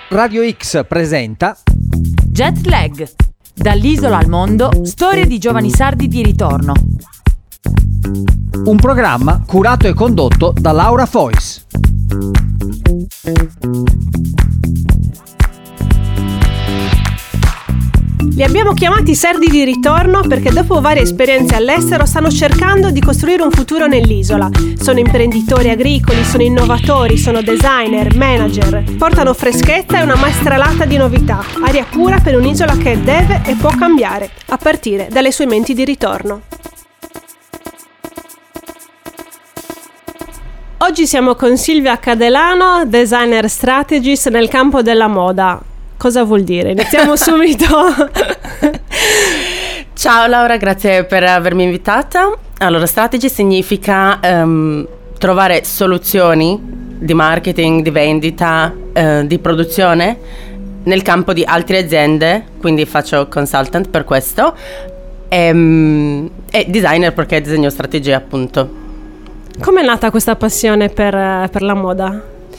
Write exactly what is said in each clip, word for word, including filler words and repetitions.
Radio X presenta Jet Lag. Dall'isola al mondo, storie di giovani sardi di ritorno. Un programma curato e condotto da Laura Fois. Li abbiamo chiamati sardi di ritorno perché dopo varie esperienze all'estero stanno cercando di costruire un futuro nell'isola. Sono imprenditori agricoli, sono innovatori, sono designer, manager. Portano freschezza e una maestralata di novità, aria pura per un'isola che deve e può cambiare, a partire dalle sue menti di ritorno. Oggi siamo con Silvia Cadelano, designer strategist nel campo della moda. Cosa vuol dire? Iniziamo subito. Ciao Laura, grazie per avermi invitata. Allora, strategy significa um, trovare soluzioni di marketing, di vendita, uh, di produzione nel campo di altre aziende, quindi faccio consultant per questo, e, um, e designer perché disegno strategie, appunto. Come è nata questa passione per, per la moda?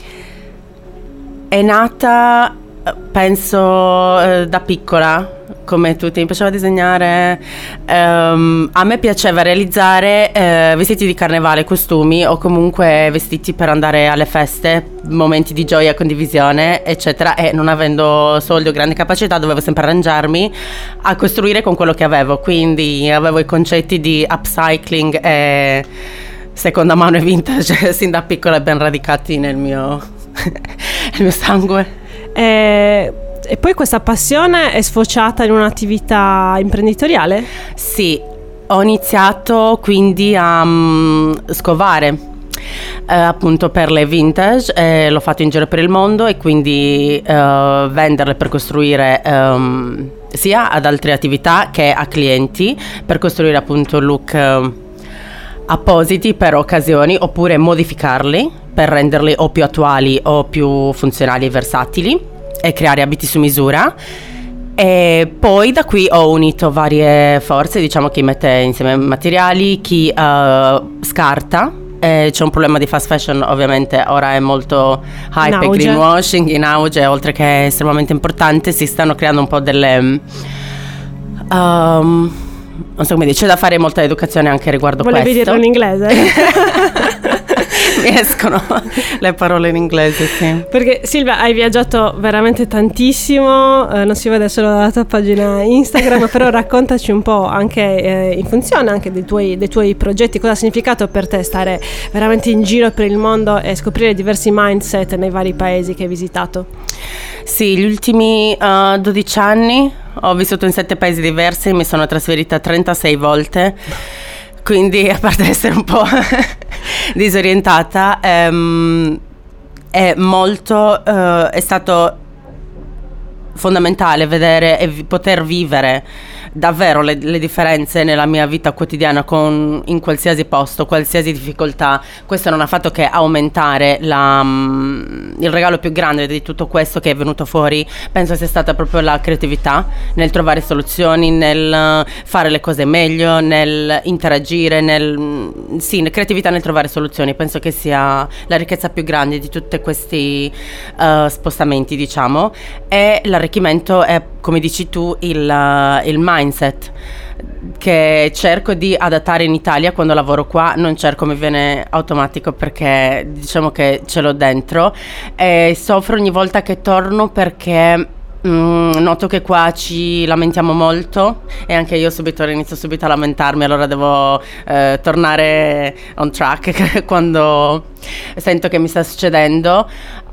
È nata... penso eh, da piccola, come tutti, mi piaceva disegnare, um, a me piaceva realizzare eh, vestiti di carnevale, costumi o comunque vestiti per andare alle feste, momenti di gioia, condivisione, eccetera, e non avendo soldi o grande capacità dovevo sempre arrangiarmi a costruire con quello che avevo, quindi avevo i concetti di upcycling e seconda mano e vintage sin da piccola, ben radicati nel mio, nel mio sangue. E, e poi questa passione è sfociata in un'attività imprenditoriale? Sì, ho iniziato quindi a um, scovare eh, appunto per le vintage, eh, l'ho fatto in giro per il mondo e quindi eh, venderle per costruire um, sia ad altre attività che a clienti, per costruire appunto look uh, appositi per occasioni, oppure modificarli per renderli o più attuali o più funzionali e versatili e creare abiti su misura. E poi da qui ho unito varie forze, diciamo, chi mette insieme materiali, chi uh, scarta. Eh, c'è un problema di fast fashion, ovviamente ora è molto hype e greenwashing in auge, oltre che estremamente importante. Si stanno creando un po' delle um, non so come dire, c'è da fare molta educazione anche riguardo Volevi questo. Volevi dirlo in inglese? Mi escono le parole in inglese, sì. Perché Silvia, hai viaggiato veramente tantissimo, eh, non si vede solo dalla tua pagina Instagram, però raccontaci un po' anche eh, in funzione anche dei tuoi, dei tuoi progetti, cosa ha significato per te stare veramente in giro per il mondo e scoprire diversi mindset nei vari paesi che hai visitato. Sì, gli ultimi uh, dodici anni ho vissuto in sette paesi diversi, mi sono trasferita trentasei volte. Quindi, a parte essere un po' disorientata, ehm, è molto, eh, è stato fondamentale vedere e vi- poter vivere davvero le, le differenze nella mia vita quotidiana con, in qualsiasi posto, qualsiasi difficoltà. Questo non ha fatto che aumentare la, um, il regalo più grande di tutto questo che è venuto fuori. Penso sia stata proprio la creatività nel trovare soluzioni, nel fare le cose meglio, nel interagire, nel sì, creatività nel trovare soluzioni. Penso che sia la ricchezza più grande di tutti questi uh, spostamenti, diciamo. E l'arricchimento è, come dici tu, il, uh, il mindset che cerco di adattare in Italia quando lavoro qua. Non cerco, mi viene automatico perché diciamo che ce l'ho dentro e soffro ogni volta che torno perché mm, noto che qua ci lamentiamo molto e anche io subito inizio subito a lamentarmi, allora devo eh, tornare on track quando sento che mi sta succedendo.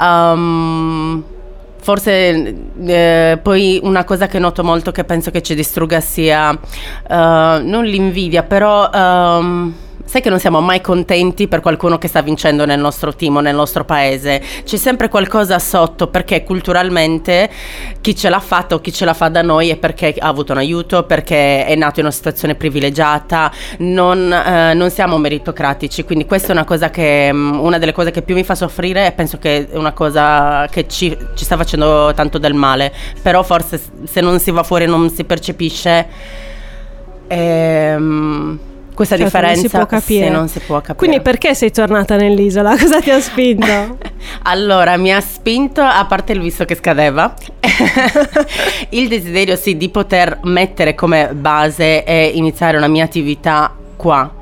um, Forse eh, poi una cosa che noto molto, che penso che ci distrugga, sia uh, non l'invidia, però um, sai che non siamo mai contenti per qualcuno che sta vincendo nel nostro team o nel nostro paese. C'è sempre qualcosa sotto, perché culturalmente chi ce l'ha fatta o chi ce la fa da noi è perché ha avuto un aiuto, perché è nato in una situazione privilegiata. Non, eh, non siamo meritocratici, quindi questa è una cosa che una delle cose che più mi fa soffrire, e penso che è una cosa che ci, ci sta facendo tanto del male. Però forse se non si va fuori non si percepisce. ehm, Questa certo, differenza non si può capire. Sì, non si può capire. Quindi perché sei tornata nell'isola? Cosa ti ha spinto? Allora, mi ha spinto, a parte il visto che scadeva, il desiderio sì di poter mettere come base e iniziare una mia attività qua.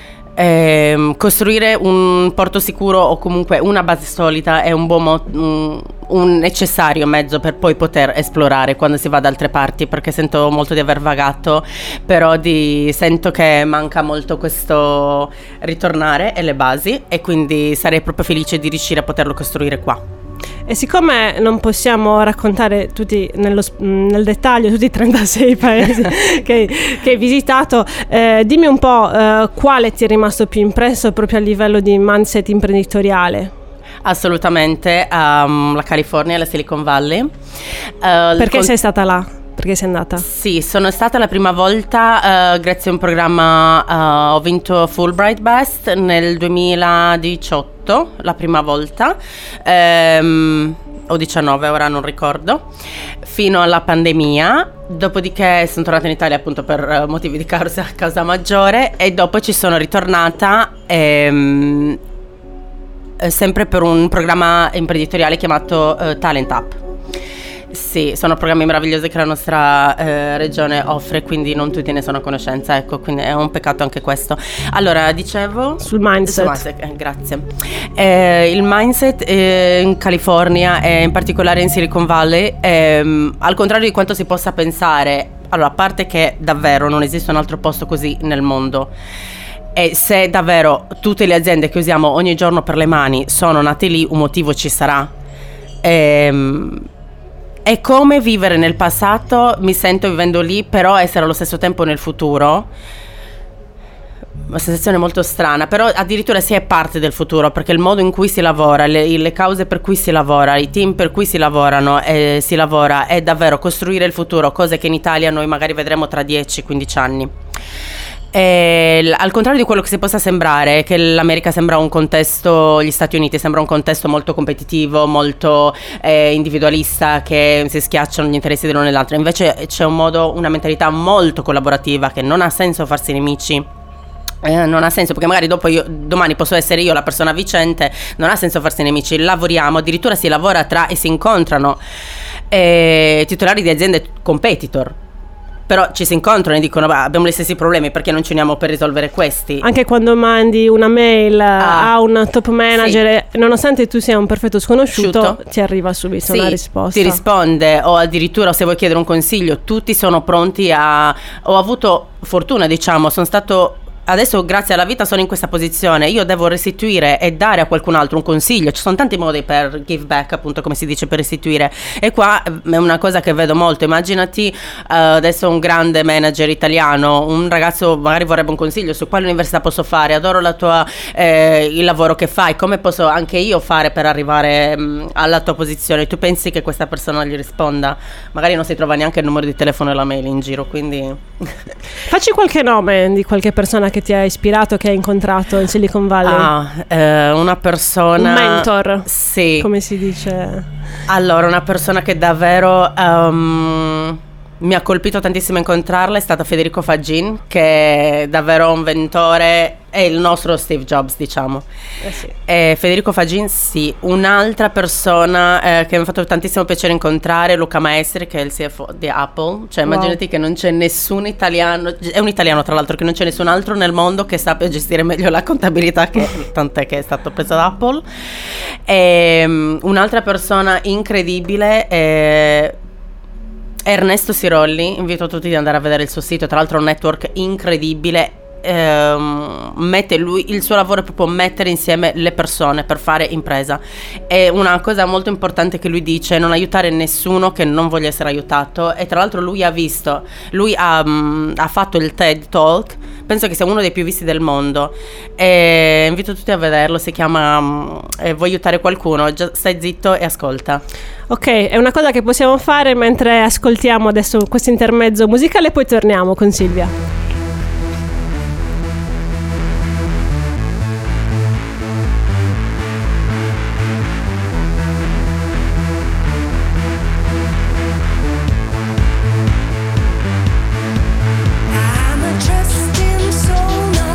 Eh, costruire un porto sicuro o comunque una base solida è un buon mo- un, un necessario mezzo per poi poter esplorare quando si va da altre parti, perché sento molto di aver vagato, però di, sento che manca molto questo ritornare e le basi, e quindi sarei proprio felice di riuscire a poterlo costruire qua. E siccome non possiamo raccontare tutti nello, nel dettaglio tutti i trentasei paesi che, che hai visitato, eh, dimmi un po' eh, quale ti è rimasto più impresso proprio a livello di mindset imprenditoriale. Assolutamente, um, la California e la Silicon Valley. Uh, Perché con... sei stata là? Perché sei andata? Sì, sono stata la prima volta uh, grazie a un programma, uh, ho vinto Fulbright Best nel duemiladiciotto, la prima volta, um, o diciannove, ora non ricordo, fino alla pandemia. Dopodiché sono tornata in Italia appunto per uh, motivi di causa, causa maggiore, e dopo ci sono ritornata um, sempre per un programma imprenditoriale chiamato uh, Talent Up. Sì, sono programmi meravigliosi che la nostra eh, regione offre, quindi non tutti ne sono a conoscenza, ecco, quindi è un peccato anche questo. Allora, dicevo... Sul mindset. Sul mindset, eh, grazie. Eh, il mindset eh, in California e in particolare in Silicon Valley, eh, al contrario di quanto si possa pensare, allora, a parte che davvero non esiste un altro posto così nel mondo, e se davvero tutte le aziende che usiamo ogni giorno per le mani sono nate lì, un motivo ci sarà. Ehm... È come vivere nel passato, mi sento vivendo lì, però essere allo stesso tempo nel futuro. Una sensazione molto strana, però addirittura si è parte del futuro, perché il modo in cui si lavora, le, le cause per cui si lavora, i team per cui si lavorano, eh, si lavora, è davvero costruire il futuro, cose che in Italia noi magari vedremo tra dieci quindici anni. E, al contrario di quello che si possa sembrare, che l'America sembra un contesto, gli Stati Uniti sembra un contesto molto competitivo, molto eh, individualista, che si schiacciano gli interessi dell'uno e dell'altro, invece c'è un modo, una mentalità molto collaborativa, che non ha senso farsi nemici. Eh, non ha senso, perché magari dopo io, domani posso essere io la persona vincente, non ha senso farsi nemici, lavoriamo, addirittura si lavora tra e si incontrano eh, titolari di aziende competitor. Però ci si incontrano e dicono: bah, abbiamo gli stessi problemi, perché non ci uniamo per risolvere questi? Anche quando mandi una mail ah, a un top manager, sì, nonostante tu sia un perfetto sconosciuto, Sciuto. ti arriva subito sì, una risposta. Ti risponde, o addirittura se vuoi chiedere un consiglio, tutti sono pronti a... Ho avuto fortuna, diciamo, sono stato... Adesso grazie alla vita sono in questa posizione, io devo restituire e dare a qualcun altro un consiglio. Ci sono tanti modi per give back, appunto, come si dice, per restituire, e qua è una cosa che vedo molto. Immaginati uh, adesso un grande manager italiano, un ragazzo magari vorrebbe un consiglio su quale università posso fare, adoro la tua, eh, il lavoro che fai, come posso anche io fare per arrivare mh, alla tua posizione. Tu pensi che questa persona gli risponda? Magari non si trova neanche il numero di telefono e la mail in giro, quindi facci qualche nome di qualche persona che ti ha ispirato, che hai incontrato in Silicon Valley. Ah, eh, una persona... Un mentor. Sì. Come si dice? Allora, una persona che davvero um, mi ha colpito tantissimo incontrarla è stata Federico Faggin, che è davvero un mentore, è il nostro Steve Jobs, diciamo. Eh sì. E Federico Faggin, sì. Un'altra persona eh, che mi ha fatto tantissimo piacere incontrare, Luca Maestri, che è il C F O di Apple. Cioè, wow, immaginati che non c'è nessun italiano, è un italiano tra l'altro, che non c'è nessun altro nel mondo che sappia gestire meglio la contabilità, che tant'è che è stato preso da Apple. E, um, un'altra persona incredibile è Ernesto Sirolli. Invito tutti ad andare a vedere il suo sito, tra l'altro è un network incredibile. Ehm, mette lui, il suo lavoro è proprio mettere insieme le persone per fare impresa. È una cosa molto importante che lui dice: non aiutare nessuno che non voglia essere aiutato. E tra l'altro lui ha visto, lui ha, um, ha fatto il TED Talk, penso che sia uno dei più visti del mondo, e invito tutti a vederlo. Si chiama um, eh, Vuoi aiutare qualcuno? Già, stai zitto e ascolta. Ok, è una cosa che possiamo fare mentre ascoltiamo adesso questo intermezzo musicale, poi torniamo con Silvia. I'm a trusting soul, not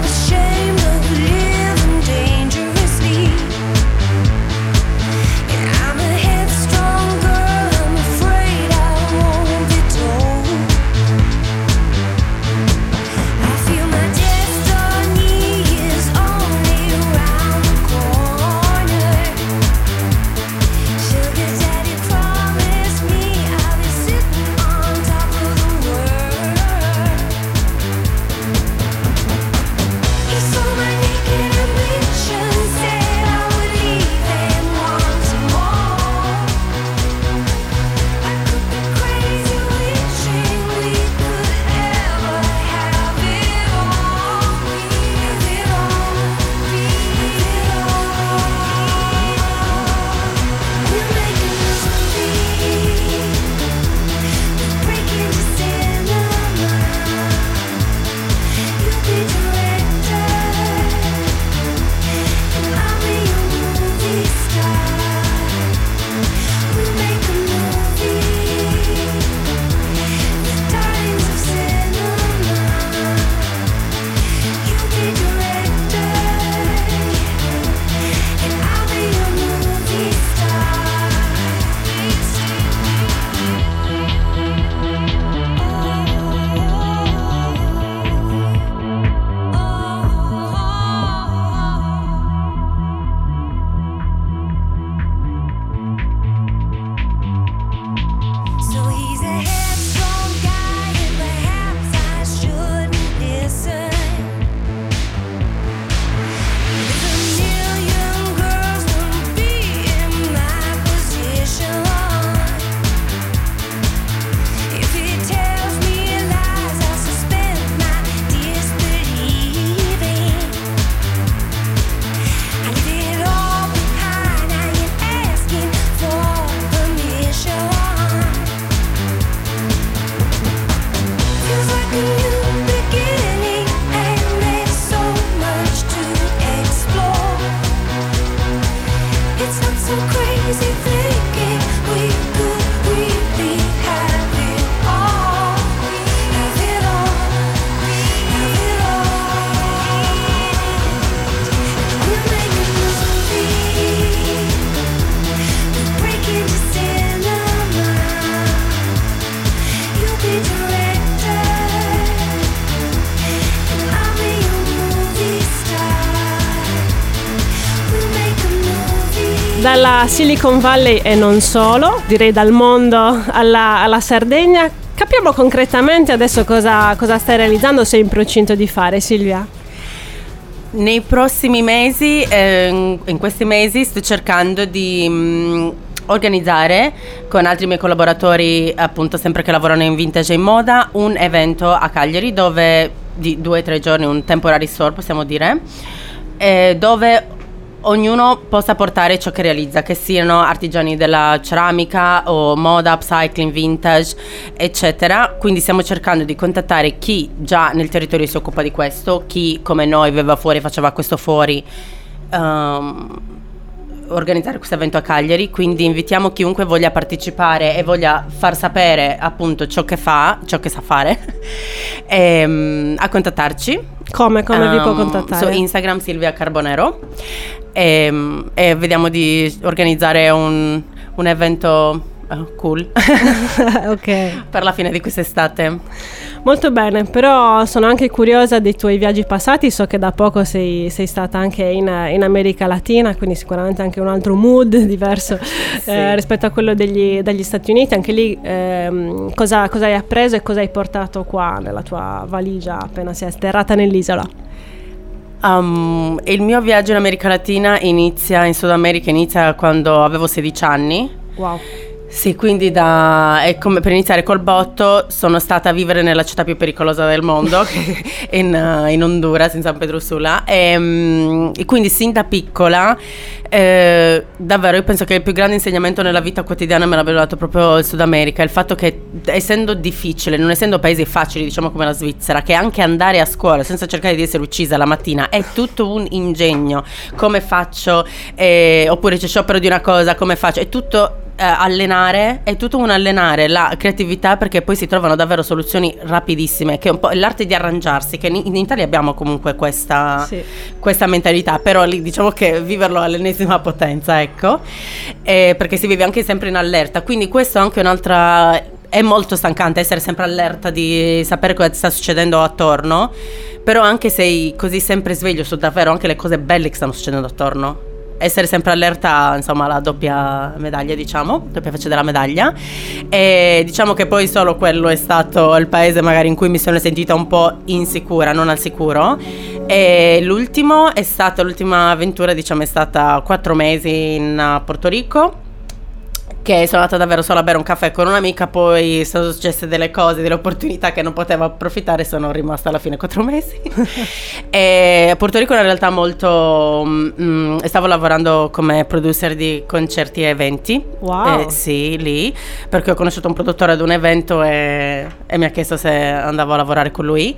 so crazy thinking we could really have it all, have it all, have it all. We'll make a movie, we'll break into cinema. You'll be director, and I'll be your movie star. We'll make a movie. Dalla Silicon Valley e non solo, direi dal mondo alla, alla Sardegna, capiamo concretamente adesso cosa, cosa stai realizzando, sei in procinto di fare, Silvia? Nei prossimi mesi, eh, in questi mesi sto cercando di mh, organizzare con altri miei collaboratori, appunto sempre che lavorano in vintage e in moda, un evento a Cagliari dove di due o tre giorni, un temporary store possiamo dire, eh, dove ognuno possa portare ciò che realizza, che siano artigiani della ceramica o moda, upcycling, vintage, eccetera. Quindi stiamo cercando di contattare chi già nel territorio si occupa di questo, chi come noi viveva fuori, faceva questo fuori, um, organizzare questo evento a Cagliari. Quindi invitiamo chiunque voglia partecipare e voglia far sapere appunto ciò che fa, ciò che sa fare, e, a contattarci. Come, come um, vi può contattare? Su Instagram Silvia Carbonero, e, e vediamo di organizzare un, un evento uh, cool ok, per la fine di quest'estate. Molto bene, però sono anche curiosa dei tuoi viaggi passati, so che da poco sei, sei stata anche in, in America Latina, quindi sicuramente anche un altro mood diverso sì. eh, rispetto a quello degli, degli Stati Uniti. Anche lì ehm, cosa, cosa hai appreso e cosa hai portato qua nella tua valigia appena sei atterrata nell'isola? Um, il mio viaggio in America Latina inizia, in Sud America inizia quando avevo sedici anni. Wow. Sì, quindi da, è come per iniziare col botto sono stata a vivere nella città più pericolosa del mondo, in, uh, in Honduras, in San Pedro Sula, e, um, e quindi sin da piccola eh, davvero io penso che il più grande insegnamento nella vita quotidiana me l'aveva dato proprio il Sud America, il fatto che essendo difficile, non essendo paesi facili diciamo come la Svizzera, che anche andare a scuola senza cercare di essere uccisa la mattina è tutto un ingegno, come faccio, eh, oppure c'è sciopero di una cosa, come faccio, è tutto eh, allenare, è tutto un allenare la creatività, perché poi si trovano davvero soluzioni rapidissime, che è un po' l'arte di arrangiarsi, che in, in Italia abbiamo comunque questa, sì. questa mentalità, però lì diciamo che viverlo all'ennesima potenza, ecco, eh, perché si vive anche sempre in allerta, quindi questo è anche un'altra. È molto stancante essere sempre allerta di sapere cosa ti sta succedendo attorno, però anche sei così sempre sveglio su davvero anche le cose belle che stanno succedendo attorno. Essere sempre allerta, insomma, la doppia medaglia, diciamo, doppia faccia della medaglia. E diciamo che poi solo quello è stato il paese magari in cui mi sono sentita un po' insicura, non al sicuro. E l'ultimo è stata, l'ultima avventura, diciamo, è stata quattro mesi in Porto Rico, che sono andata davvero solo a bere un caffè con un'amica, poi sono successe delle cose, delle opportunità che non potevo approfittare, sono rimasta alla fine quattro mesi. E a Porto Rico in realtà molto mm, stavo lavorando come producer di concerti e eventi. Wow. Eh, sì, lì, perché ho conosciuto un produttore ad un evento e, e mi ha chiesto se andavo a lavorare con lui,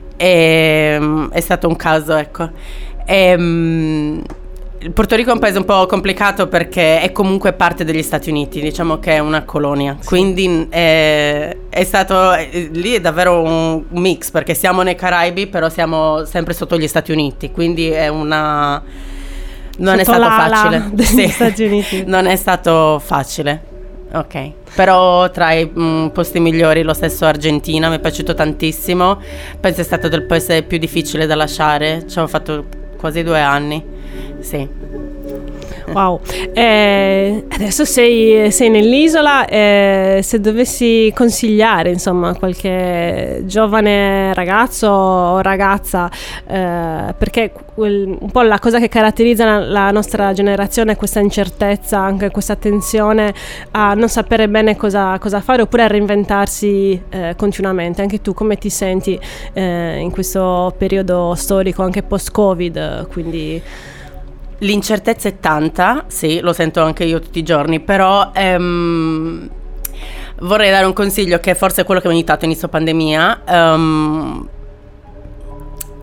e mm, è stato un caso, ecco. E, mm, il Porto Rico è un paese un po' complicato perché è comunque parte degli Stati Uniti, diciamo che è una colonia, sì. Quindi è, è stato, è, lì è davvero un mix, perché siamo nei Caraibi però siamo sempre sotto gli Stati Uniti, quindi è una non sotto è stato facile degli sì. Stati Uniti. Non è stato facile, ok, però tra i mm, posti migliori lo stesso Argentina, mi è piaciuto tantissimo, penso è stato del paese più difficile da lasciare, ci ho fatto quasi due anni. Sì. Wow. Eh, adesso sei, sei nell'isola, eh, se dovessi consigliare insomma qualche giovane ragazzo o ragazza, eh, perché quel, un po' la cosa che caratterizza la, la nostra generazione è questa incertezza, anche questa tensione a non sapere bene cosa, cosa fare oppure a reinventarsi eh, continuamente. Anche tu come ti senti eh, in questo periodo storico anche post-Covid, quindi... L'incertezza è tanta, sì, lo sento anche io tutti i giorni, però ehm, vorrei dare un consiglio che forse è quello che ho aiutato inizio pandemia. Um,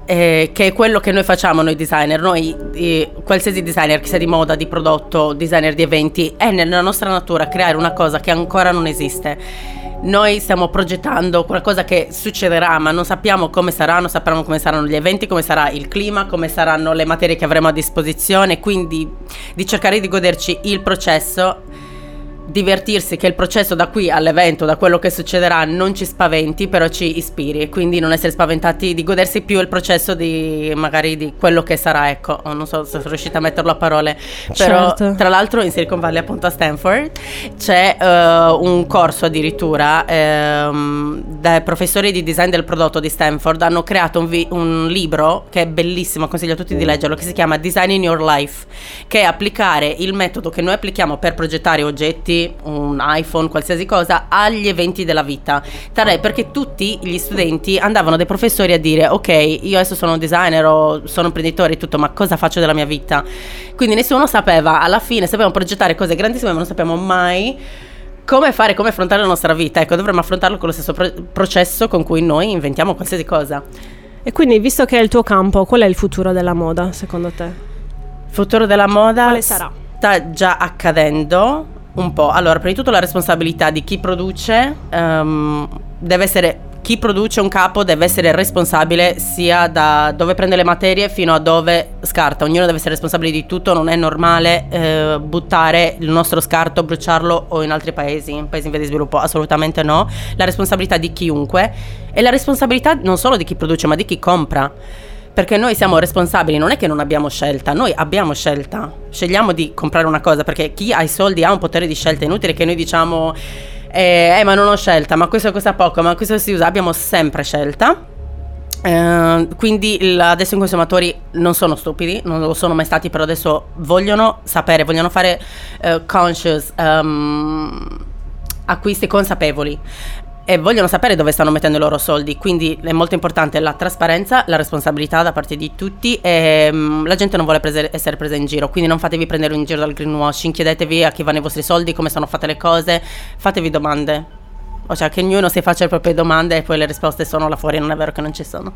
eh, che è quello che noi facciamo noi designer, noi eh, qualsiasi designer, che sia di moda, di prodotto, designer di eventi, è nella nostra natura creare una cosa che ancora non esiste. Noi stiamo progettando qualcosa che succederà, ma non sappiamo come sarà, non sappiamo come saranno gli eventi, come sarà il clima, come saranno le materie che avremo a disposizione, quindi di cercare di goderci il processo, divertirsi, che il processo da qui all'evento, da quello che succederà, non ci spaventi, però ci ispiri, e quindi non essere spaventati, di godersi più il processo di magari di quello che sarà, ecco. Non so se sono riuscita a metterlo a parole, però Certo. tra l'altro in Silicon Valley, appunto a Stanford, c'è uh, un corso addirittura um, dai professori di design del prodotto di Stanford hanno creato un, vi- un libro che è bellissimo, consiglio a tutti di leggerlo, che si chiama Design in Your Life, che è applicare il metodo che noi applichiamo per progettare oggetti, un iPhone, qualsiasi cosa, agli eventi della vita. Tant'è perché tutti gli studenti andavano dai professori a dire: ok, io adesso sono un designer o sono imprenditore e tutto, ma cosa faccio della mia vita? Quindi nessuno sapeva, alla fine sapevamo progettare cose grandissime, ma non sappiamo mai come fare, come affrontare la nostra vita. Ecco, dovremmo affrontarlo con lo stesso pro- processo con cui noi inventiamo qualsiasi cosa. E quindi, visto che è il tuo campo, qual è il futuro della moda secondo te? Il futuro della moda Quale sarà? sta già accadendo un po'. Allora, prima di tutto la responsabilità di chi produce um, deve essere, chi produce un capo deve essere responsabile sia da dove prende le materie fino a dove scarta. Ognuno deve essere responsabile di tutto, non è normale eh, buttare il nostro scarto, bruciarlo o in altri paesi, in paesi in via di sviluppo, assolutamente no. La responsabilità di chiunque e la responsabilità non solo di chi produce ma di chi compra. Perché noi siamo responsabili, non è che non abbiamo scelta, noi abbiamo scelta, scegliamo di comprare una cosa, perché chi ha i soldi ha un potere di scelta. È inutile che noi diciamo eh, eh ma non ho scelta, ma questo costa poco, ma questo si usa. Abbiamo sempre scelta. Eh, quindi il, adesso i consumatori non sono stupidi, non lo sono mai stati, però adesso vogliono sapere, vogliono fare eh, conscious um, acquisti consapevoli. E vogliono sapere dove stanno mettendo i loro soldi, quindi è molto importante la trasparenza, la responsabilità da parte di tutti, e um, la gente non vuole prese- essere presa in giro, quindi non fatevi prendere in giro dal greenwashing, chiedetevi a chi vanno i vostri soldi, come sono fatte le cose, fatevi domande, o cioè che ognuno si faccia le proprie domande e poi le risposte sono là fuori, non è vero che non ci sono.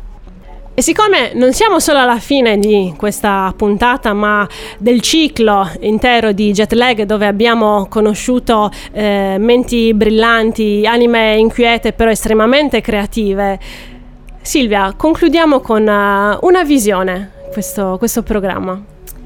E siccome non siamo solo alla fine di questa puntata, ma del ciclo intero di Jetlag, dove abbiamo conosciuto eh, menti brillanti, anime inquiete però estremamente creative, Silvia, concludiamo con uh, una visione questo, questo programma.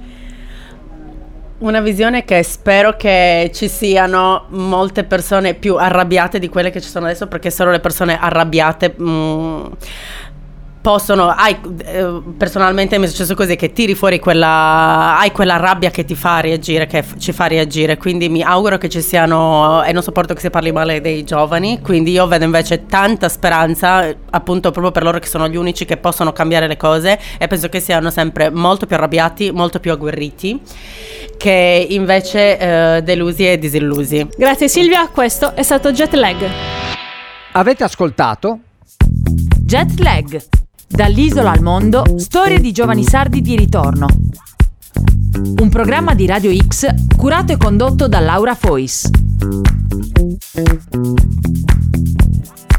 Una visione che spero che ci siano molte persone più arrabbiate di quelle che ci sono adesso, perché solo le persone arrabbiate mm, possono, hai, eh, personalmente mi è successo così, che tiri fuori quella, hai quella rabbia che ti fa reagire, che f- ci fa reagire, quindi mi auguro che ci siano, e non sopporto che si parli male dei giovani, quindi io vedo invece tanta speranza, appunto proprio per loro che sono gli unici che possono cambiare le cose, e penso che siano sempre molto più arrabbiati, molto più agguerriti, che invece eh, delusi e disillusi. Grazie Silvia, questo è stato Jetlag. Avete ascoltato Jetlag. Dall'isola al mondo, storie di giovani sardi di ritorno. Un programma di Radio X curato e condotto da Laura Fois.